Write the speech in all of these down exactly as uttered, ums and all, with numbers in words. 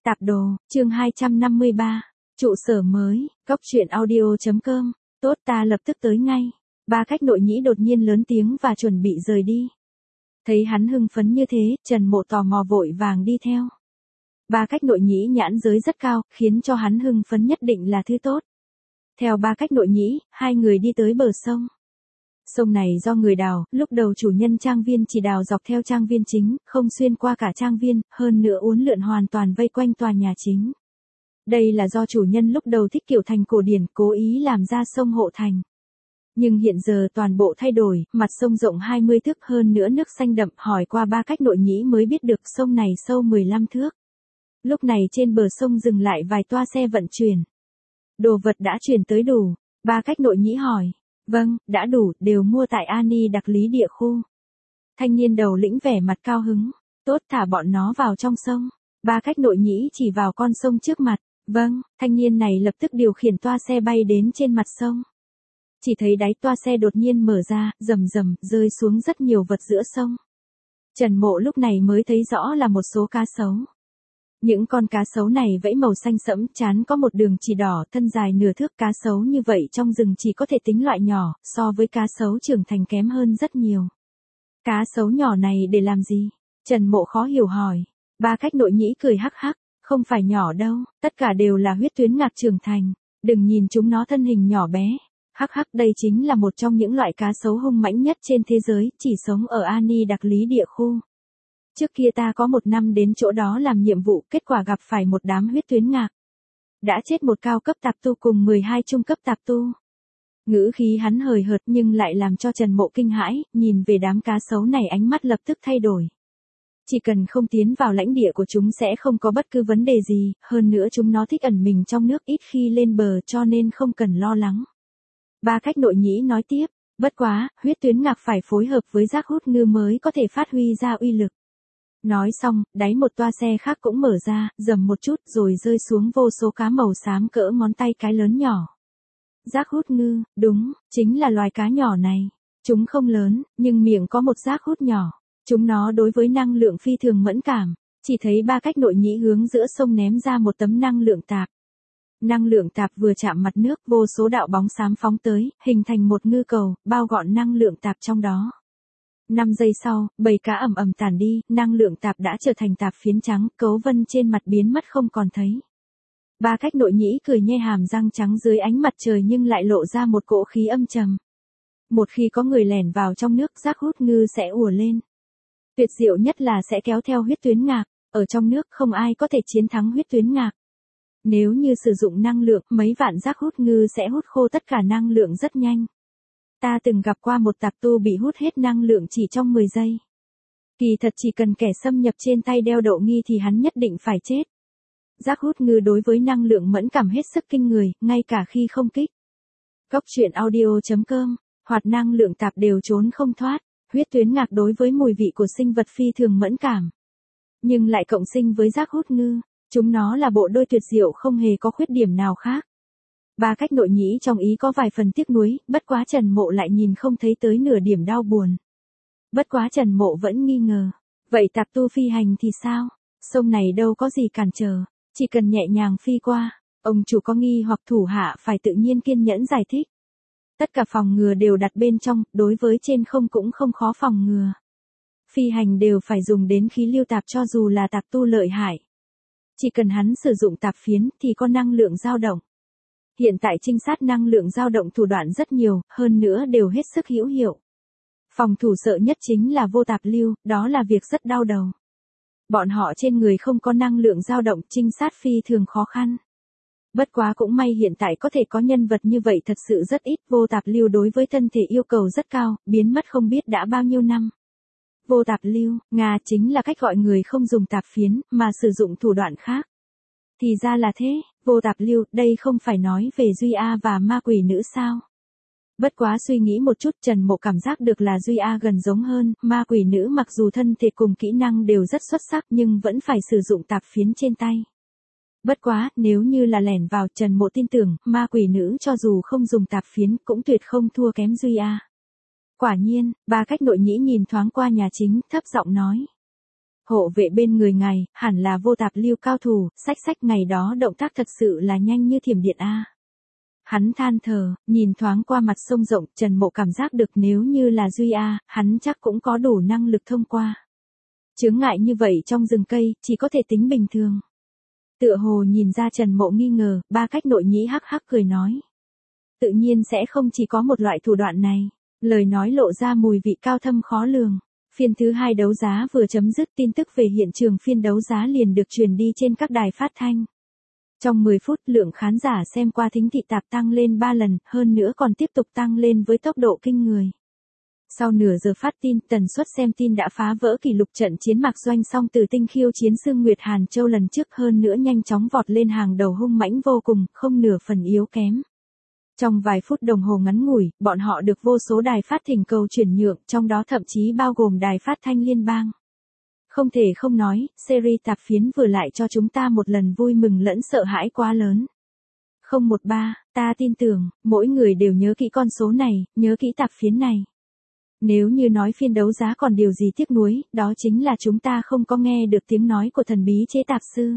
Tạp đồ, chương hai trăm năm mươi ba, trụ sở mới, cốc truyện audio.com, tốt ta lập tức tới ngay. Ba khách nội nhĩ đột nhiên lớn tiếng và chuẩn bị rời đi. Thấy hắn hưng phấn như thế, Trần Mộ tò mò vội vàng đi theo. Ba khách nội nhĩ nhãn giới rất cao, khiến cho hắn hưng phấn nhất định là thứ tốt. Theo ba khách nội nhĩ, hai người đi tới bờ sông. Sông này do người đào, lúc đầu chủ nhân trang viên chỉ đào dọc theo trang viên chính, không xuyên qua cả trang viên, hơn nữa uốn lượn hoàn toàn vây quanh tòa nhà chính. Đây là do chủ nhân lúc đầu thích kiểu thành cổ điển, cố ý làm ra sông hộ thành. Nhưng hiện giờ toàn bộ thay đổi, mặt sông rộng hai mươi thước hơn nữa nước xanh đậm, hỏi qua ba khách nội nhĩ mới biết được sông này sâu mười lăm thước. Lúc này trên bờ sông dừng lại vài toa xe vận chuyển. Đồ vật đã chuyển tới đủ, ba khách nội nhĩ hỏi. Vâng, đã đủ, đều mua tại Ani Đặc Lý Địa Khu. Thanh niên đầu lĩnh vẻ mặt cao hứng. Tốt, thả bọn nó vào trong sông. Ba khách nội nhĩ chỉ vào con sông trước mặt. Vâng, thanh niên này lập tức điều khiển toa xe bay đến trên mặt sông. Chỉ thấy đáy toa xe đột nhiên mở ra, rầm rầm, rơi xuống rất nhiều vật giữa sông. Trần Mộ lúc này mới thấy rõ là một số cá sấu. Những con cá sấu này vẫy màu xanh sẫm, trán có một đường chỉ đỏ, thân dài nửa thước. Cá sấu như vậy trong rừng chỉ có thể tính loại nhỏ, so với cá sấu trưởng thành kém hơn rất nhiều. Cá sấu nhỏ này để làm gì? Trần Mộ khó hiểu hỏi. Ba khách nội nhĩ cười hắc hắc, không phải nhỏ đâu, tất cả đều là huyết tuyến ngạc trưởng thành, đừng nhìn chúng nó thân hình nhỏ bé. Hắc hắc, đây chính là một trong những loại cá sấu hung mãnh nhất trên thế giới, chỉ sống ở Ani Đặc Lý Địa Khu. Trước kia ta có một năm đến chỗ đó làm nhiệm vụ, kết quả gặp phải một đám huyết tuyến ngạc. Đã chết một cao cấp tạp tu cùng mười hai trung cấp tạp tu. Ngữ khí hắn hời hợt nhưng lại làm cho Trần Mộ kinh hãi, nhìn về đám cá sấu này ánh mắt lập tức thay đổi. Chỉ cần không tiến vào lãnh địa của chúng sẽ không có bất cứ vấn đề gì, hơn nữa chúng nó thích ẩn mình trong nước, ít khi lên bờ cho nên không cần lo lắng. Ba khách nội nhĩ nói tiếp, bất quá, huyết tuyến ngạc phải phối hợp với giác hút ngư mới có thể phát huy ra uy lực. Nói xong, đáy một toa xe khác cũng mở ra, rầm một chút rồi rơi xuống vô số cá màu xám cỡ ngón tay cái lớn nhỏ. Giác hút ngư, đúng, chính là loài cá nhỏ này. Chúng không lớn, nhưng miệng có một giác hút nhỏ. Chúng nó đối với năng lượng phi thường mẫn cảm. Chỉ thấy ba khách nội nhĩ hướng giữa sông ném ra một tấm năng lượng tạp. Năng lượng tạp vừa chạm mặt nước, vô số đạo bóng xám phóng tới, hình thành một ngư cầu, bao gọn năng lượng tạp trong đó. năm giây sau, bầy cá ầm ầm tản đi, năng lượng tạp đã trở thành tạp phiến trắng, cấu vân trên mặt biến mất không còn thấy. Ba khách nội nhĩ cười nhe hàm răng trắng dưới ánh mặt trời nhưng lại lộ ra một cỗ khí âm trầm. Một khi có người lẻn vào trong nước, giác hút ngư sẽ ùa lên. Tuyệt diệu nhất là sẽ kéo theo huyết tuyến ngạc, ở trong nước không ai có thể chiến thắng huyết tuyến ngạc. Nếu như sử dụng năng lượng, mấy vạn giác hút ngư sẽ hút khô tất cả năng lượng rất nhanh. Ta từng gặp qua một tạp tu bị hút hết năng lượng chỉ trong mười giây. Kỳ thật chỉ cần kẻ xâm nhập trên tay đeo độ nghi thì hắn nhất định phải chết. Giác hút ngư đối với năng lượng mẫn cảm hết sức kinh người, ngay cả khi không kích. Cốc truyện audio.com, hoạt năng lượng tạp đều trốn không thoát. Huyết tuyến ngạc đối với mùi vị của sinh vật phi thường mẫn cảm. Nhưng lại cộng sinh với giác hút ngư, chúng nó là bộ đôi tuyệt diệu không hề có khuyết điểm nào khác. Ba khách nội nhĩ trong ý có vài phần tiếc nuối, bất quá Trần Mộ lại nhìn không thấy tới nửa điểm đau buồn. Bất quá Trần Mộ vẫn nghi ngờ. Vậy tạp tu phi hành thì sao? Sông này đâu có gì cản trở, chỉ cần nhẹ nhàng phi qua. Ông chủ có nghi hoặc thủ hạ phải tự nhiên kiên nhẫn giải thích. Tất cả phòng ngừa đều đặt bên trong, đối với trên không cũng không khó phòng ngừa. Phi hành đều phải dùng đến khí lưu tạp cho dù là tạp tu lợi hại. Chỉ cần hắn sử dụng tạp phiến thì có năng lượng dao động. Hiện tại trinh sát năng lượng dao động thủ đoạn rất nhiều, hơn nữa đều hết sức hữu hiệu. Phòng thủ sợ nhất chính là vô tạp lưu, đó là việc rất đau đầu. Bọn họ trên người không có năng lượng dao động, trinh sát phi thường khó khăn. Bất quá cũng may hiện tại có thể có nhân vật như vậy thật sự rất ít, vô tạp lưu đối với thân thể yêu cầu rất cao, biến mất không biết đã bao nhiêu năm. Vô tạp lưu, Nga chính là cách gọi người không dùng tạp phiến, mà sử dụng thủ đoạn khác. Thì ra là thế, vô tạp lưu, đây không phải nói về Duy A và ma quỷ nữ sao? Bất quá suy nghĩ một chút Trần Mộ cảm giác được là Duy A gần giống hơn, ma quỷ nữ mặc dù thân thể cùng kỹ năng đều rất xuất sắc nhưng vẫn phải sử dụng tạp phiến trên tay. Bất quá, nếu như là lẻn vào Trần Mộ tin tưởng, ma quỷ nữ cho dù không dùng tạp phiến cũng tuyệt không thua kém Duy A. Quả nhiên, ba khách nội nhĩ nhìn thoáng qua nhà chính, thấp giọng nói. Hộ vệ bên người ngài, hẳn là vô tạp lưu cao thủ, sách sách ngày đó động tác thật sự là nhanh như thiểm điện a. Hắn than thở, nhìn thoáng qua mặt sông rộng, Trần Mộ cảm giác được nếu như là Duy A, hắn chắc cũng có đủ năng lực thông qua. Chướng ngại như vậy trong rừng cây, chỉ có thể tính bình thường. Tựa hồ nhìn ra Trần Mộ nghi ngờ, ba cách nội nhĩ hắc hắc cười nói. Tự nhiên sẽ không chỉ có một loại thủ đoạn này. Lời nói lộ ra mùi vị cao thâm khó lường. Phiên thứ hai đấu giá vừa chấm dứt, tin tức về hiện trường phiên đấu giá liền được truyền đi trên các đài phát thanh. Trong mười phút, lượng khán giả xem qua thính thị tạp tăng lên ba lần, hơn nữa còn tiếp tục tăng lên với tốc độ kinh người. Sau nửa giờ phát tin, tần suất xem tin đã phá vỡ kỷ lục trận chiến Mạc Doanh Song từ tinh khiêu chiến Sương Nguyệt Hàn Châu lần trước, hơn nữa nhanh chóng vọt lên hàng đầu hung mãnh vô cùng, không nửa phần yếu kém. Trong vài phút đồng hồ ngắn ngủi, bọn họ được vô số đài phát thỉnh cầu chuyển nhượng, trong đó thậm chí bao gồm đài phát thanh liên bang. Không thể không nói, series tạp phiến vừa lại cho chúng ta một lần vui mừng lẫn sợ hãi quá lớn. không một ba, ta tin tưởng, mỗi người đều nhớ kỹ con số này, nhớ kỹ tạp phiến này. Nếu như nói phiên đấu giá còn điều gì tiếc nuối, đó chính là chúng ta không có nghe được tiếng nói của thần bí chế tạp sư.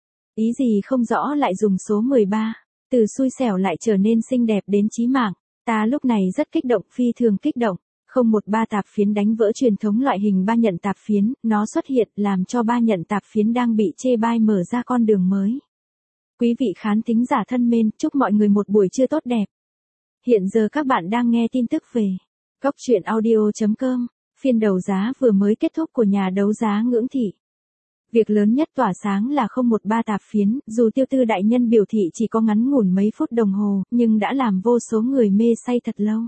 Ý gì không rõ lại dùng số mười ba, từ xui xẻo lại trở nên xinh đẹp đến chí mạng. Ta lúc này rất kích động, phi thường kích động. không một ba tạp phiến đánh vỡ truyền thống loại hình ba nhận tạp phiến, nó xuất hiện làm cho ba nhận tạp phiến đang bị chê bai mở ra con đường mới. Quý vị khán thính giả thân mến, chúc mọi người một buổi trưa tốt đẹp. Hiện giờ các bạn đang nghe tin tức về Cốc truyện audio chấm com, phiên đấu giá vừa mới kết thúc của nhà đấu giá Ngưỡng Thị. Việc lớn nhất tỏa sáng là không một ba tạp phiến, dù tiêu tư đại nhân biểu thị chỉ có ngắn ngủn mấy phút đồng hồ, nhưng đã làm vô số người mê say thật lâu.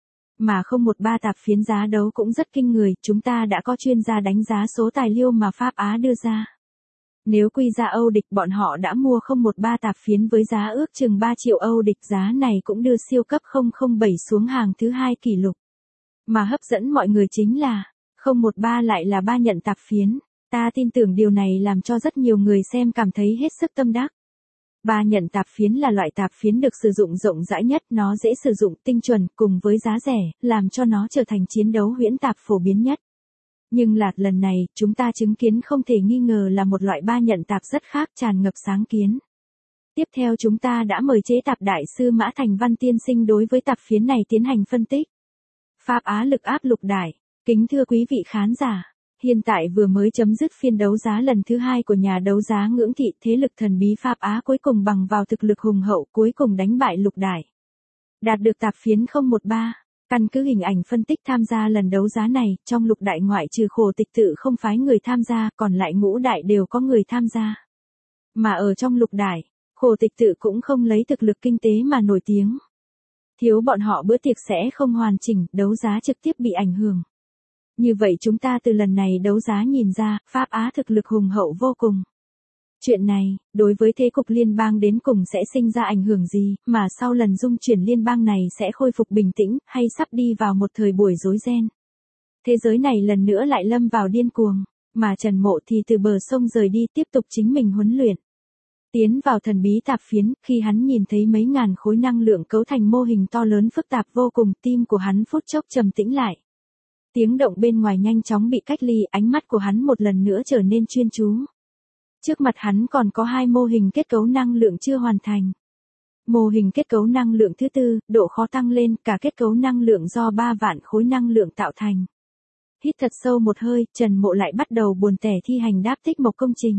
Mà không một ba tạp phiến giá đấu cũng rất kinh người, chúng ta đã có chuyên gia đánh giá số tài liệu mà Pháp Á đưa ra. Nếu quy ra Âu địch, bọn họ đã mua không một ba tạp phiến với giá ước chừng ba triệu Âu địch, giá này cũng đưa siêu cấp không không bảy xuống hàng thứ hai kỷ lục. Mà hấp dẫn mọi người chính là, không một ba lại là ba nhận tạp phiến. Ta tin tưởng điều này làm cho rất nhiều người xem cảm thấy hết sức tâm đắc. Ba nhận tạp phiến là loại tạp phiến được sử dụng rộng rãi nhất, nó dễ sử dụng, tinh chuẩn, cùng với giá rẻ, làm cho nó trở thành chiến đấu huyễn tạp phổ biến nhất. Nhưng là, lần này, chúng ta chứng kiến không thể nghi ngờ là một loại ba nhận tạp rất khác, tràn ngập sáng kiến. Tiếp theo chúng ta đã mời chế tạp đại sư Mã Thành Văn tiên sinh đối với tạp phiến này tiến hành phân tích. Pháp Á lực áp lục đại. Kính thưa quý vị khán giả, hiện tại vừa mới chấm dứt phiên đấu giá lần thứ hai của nhà đấu giá Ngưỡng Thị, thế lực thần bí Pháp Á cuối cùng bằng vào thực lực hùng hậu cuối cùng đánh bại lục đại. Đạt được tạp phiến không một ba. Căn cứ hình ảnh phân tích tham gia lần đấu giá này, trong lục đại ngoại trừ Khổ Tịch Tự không phái người tham gia, còn lại ngũ đại đều có người tham gia. Mà ở trong lục đại, Khổ Tịch Tự cũng không lấy thực lực kinh tế mà nổi tiếng. Thiếu bọn họ bữa tiệc sẽ không hoàn chỉnh, đấu giá trực tiếp bị ảnh hưởng. Như vậy chúng ta từ lần này đấu giá nhìn ra, Pháp Á thực lực hùng hậu vô cùng. Chuyện này, đối với thế cục liên bang đến cùng sẽ sinh ra ảnh hưởng gì, mà sau lần dung chuyển liên bang này sẽ khôi phục bình tĩnh, hay sắp đi vào một thời buổi rối ren. Thế giới này lần nữa lại lâm vào điên cuồng, mà Trần Mộ thì từ bờ sông rời đi tiếp tục chính mình huấn luyện. Tiến vào thần bí tạp phiến, khi hắn nhìn thấy mấy ngàn khối năng lượng cấu thành mô hình to lớn phức tạp vô cùng, tim của hắn phút chốc trầm tĩnh lại. Tiếng động bên ngoài nhanh chóng bị cách ly, ánh mắt của hắn một lần nữa trở nên chuyên chú. Trước mặt hắn còn có hai mô hình kết cấu năng lượng chưa hoàn thành. Mô hình kết cấu năng lượng thứ tư, độ khó tăng lên, cả kết cấu năng lượng do ba vạn khối năng lượng tạo thành. Hít thật sâu một hơi, Trần Mộ lại bắt đầu buồn tẻ thi hành đáp tích mộc công trình.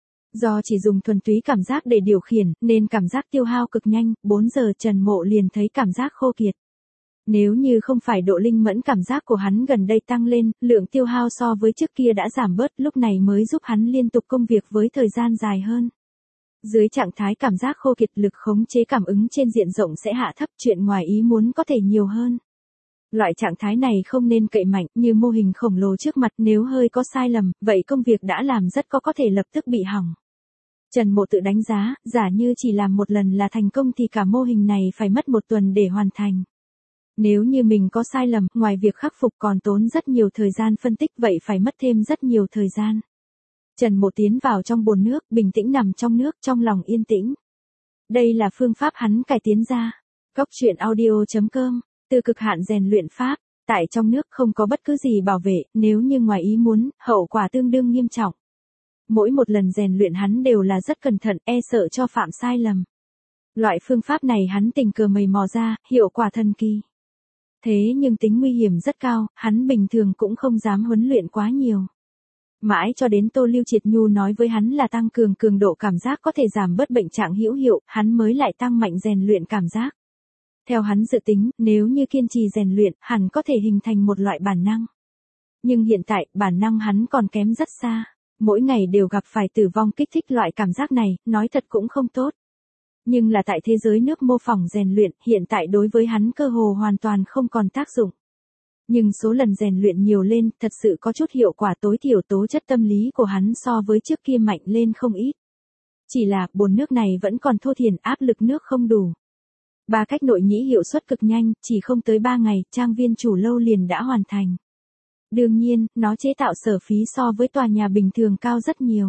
Do chỉ dùng thuần túy cảm giác để điều khiển, nên cảm giác tiêu hao cực nhanh, bốn giờ Trần Mộ liền thấy cảm giác khô kiệt. Nếu như không phải độ linh mẫn cảm giác của hắn gần đây tăng lên, lượng tiêu hao so với trước kia đã giảm bớt, lúc này mới giúp hắn liên tục công việc với thời gian dài hơn. Dưới trạng thái cảm giác khô kiệt, lực khống chế cảm ứng trên diện rộng sẽ hạ thấp, chuyện ngoài ý muốn có thể nhiều hơn. Loại trạng thái này không nên cậy mạnh, như mô hình khổng lồ trước mặt, nếu hơi có sai lầm, vậy công việc đã làm rất có có thể lập tức bị hỏng. Trần Mộ tự đánh giá, giả như chỉ làm một lần là thành công thì cả mô hình này phải mất một tuần để hoàn thành. Nếu như mình có sai lầm, ngoài việc khắc phục còn tốn rất nhiều thời gian phân tích, vậy phải mất thêm rất nhiều thời gian. Trần Mộ tiến vào trong bồn nước, bình tĩnh nằm trong nước, trong lòng yên tĩnh. Đây là phương pháp hắn cải tiến ra. Cốc truyện audio chấm com, từ cực hạn rèn luyện pháp, Tại trong nước không có bất cứ gì bảo vệ, nếu như ngoài ý muốn, hậu quả tương đương nghiêm trọng. Mỗi một lần rèn luyện hắn đều là rất cẩn thận, e sợ cho phạm sai lầm. Loại phương pháp này hắn tình cờ mày mò ra, hiệu quả thần kỳ. Thế nhưng tính nguy hiểm rất cao, hắn bình thường cũng không dám huấn luyện quá nhiều. Mãi cho đến Tô Lưu Triệt Nhu nói với hắn là tăng cường cường độ cảm giác có thể giảm bớt bệnh trạng hữu hiệu, hắn mới lại tăng mạnh rèn luyện cảm giác. Theo hắn dự tính, nếu như kiên trì rèn luyện, hẳn có thể hình thành một loại bản năng. Nhưng hiện tại, bản năng hắn còn kém rất xa. Mỗi ngày đều gặp phải tử vong kích thích loại cảm giác này, nói thật cũng không tốt. Nhưng là tại thế giới nước mô phỏng rèn luyện, hiện tại đối với hắn cơ hồ hoàn toàn không còn tác dụng. Nhưng số lần rèn luyện nhiều lên, thật sự có chút hiệu quả, tối thiểu tố chất tâm lý của hắn so với trước kia mạnh lên không ít. Chỉ là, bồn nước này vẫn còn thô thiển, áp lực nước không đủ. Ba cách nội nhĩ hiệu suất cực nhanh, chỉ không tới ba ngày, trang viên chủ lâu liền đã hoàn thành. Đương nhiên, nó chế tạo sở phí so với tòa nhà bình thường cao rất nhiều.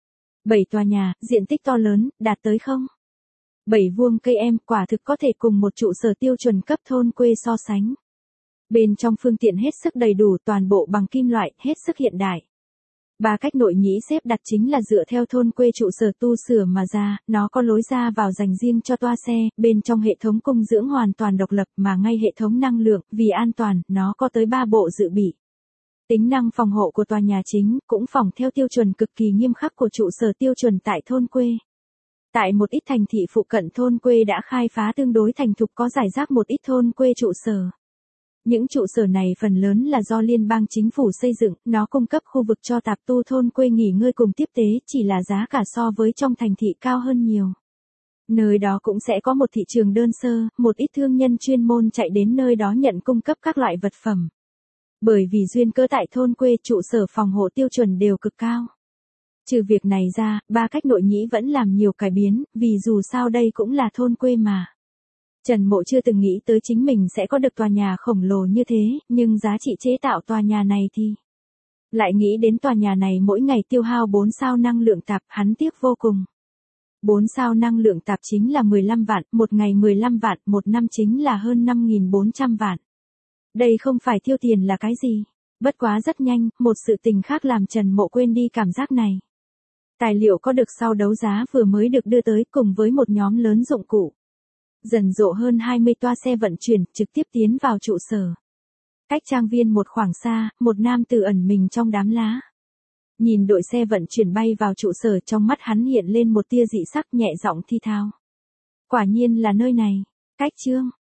Bảy tòa nhà, diện tích to lớn, đạt tới không? Bảy vuông cây em, quả thực có thể cùng một trụ sở tiêu chuẩn cấp thôn quê so sánh. Bên trong phương tiện hết sức đầy đủ, toàn bộ bằng kim loại, hết sức hiện đại. Ba cách nội nhĩ xếp đặt chính là dựa theo thôn quê trụ sở tu sửa mà ra, nó có lối ra vào dành riêng cho toa xe, bên trong hệ thống cung dưỡng hoàn toàn độc lập mà ngay hệ thống năng lượng, vì an toàn, nó có tới ba bộ dự bị. Tính năng phòng hộ của tòa nhà chính cũng phòng theo tiêu chuẩn cực kỳ nghiêm khắc của trụ sở tiêu chuẩn tại thôn quê. Tại một ít thành thị phụ cận thôn quê đã khai phá tương đối thành thục, có rải rác một ít thôn quê trụ sở. Những trụ sở này phần lớn là do liên bang chính phủ xây dựng, nó cung cấp khu vực cho tạp tu thôn quê nghỉ ngơi cùng tiếp tế, chỉ là giá cả so với trong thành thị cao hơn nhiều. Nơi đó cũng sẽ có một thị trường đơn sơ, một ít thương nhân chuyên môn chạy đến nơi đó nhận cung cấp các loại vật phẩm. Bởi vì duyên cớ tại thôn quê trụ sở phòng hộ tiêu chuẩn đều cực cao. Trừ việc này ra, ba cách nội nhĩ vẫn làm nhiều cải biến, vì dù sao đây cũng là thôn quê mà. Trần Mộ chưa từng nghĩ tới chính mình sẽ có được tòa nhà khổng lồ như thế, nhưng giá trị chế tạo tòa nhà này thì... Lại nghĩ đến tòa nhà này mỗi ngày tiêu hao bốn sao năng lượng tạp, hắn tiếc vô cùng. bốn sao năng lượng tạp chính là mười lăm vạn, một ngày mười lăm vạn, một năm chính là hơn năm nghìn bốn trăm vạn. Đây không phải tiêu tiền là cái gì. Bất quá rất nhanh, một sự tình khác làm Trần Mộ quên đi cảm giác này. Tài liệu có được sau đấu giá vừa mới được đưa tới cùng với một nhóm lớn dụng cụ. Dần dộ hơn hai mươi toa xe vận chuyển, trực tiếp tiến vào trụ sở. Cách trang viên một khoảng xa, một nam tử ẩn mình trong đám lá. Nhìn đội xe vận chuyển bay vào trụ sở, trong mắt hắn hiện lên một tia dị sắc, nhẹ giọng thi thao. Quả nhiên là nơi này. Cách chương